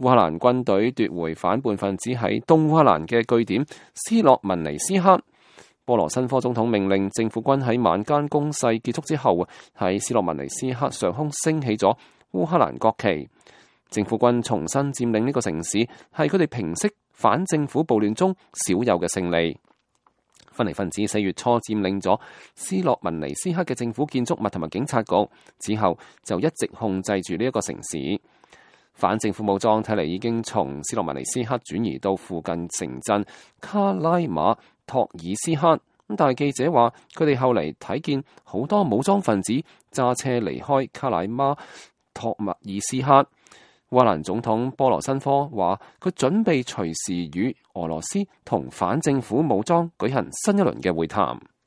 烏克蘭軍隊奪回反叛分子喺東烏克蘭嘅據點斯洛文尼斯克。波羅申科總統命令政府軍喺晚間攻勢結束之後，喺斯洛文尼斯克上空升起咗烏克蘭國旗。政府軍重新佔領呢個城市，係佢哋平息反政府暴亂中少有嘅勝利。分離分子4月初佔領咗斯洛文尼斯克嘅政府建築物同埋警察局，之後就一直控制住呢一個城市。反政府武裝睇嚟已經從斯洛文尼斯克轉移到附近城鎮卡拉馬托爾斯克，但係記者話佢哋後嚟睇見好多武裝分子揸車離開卡拉馬托爾斯克。烏克蘭總統波羅申科話佢準備隨時與俄羅斯同反政府武裝舉行新一輪嘅會談。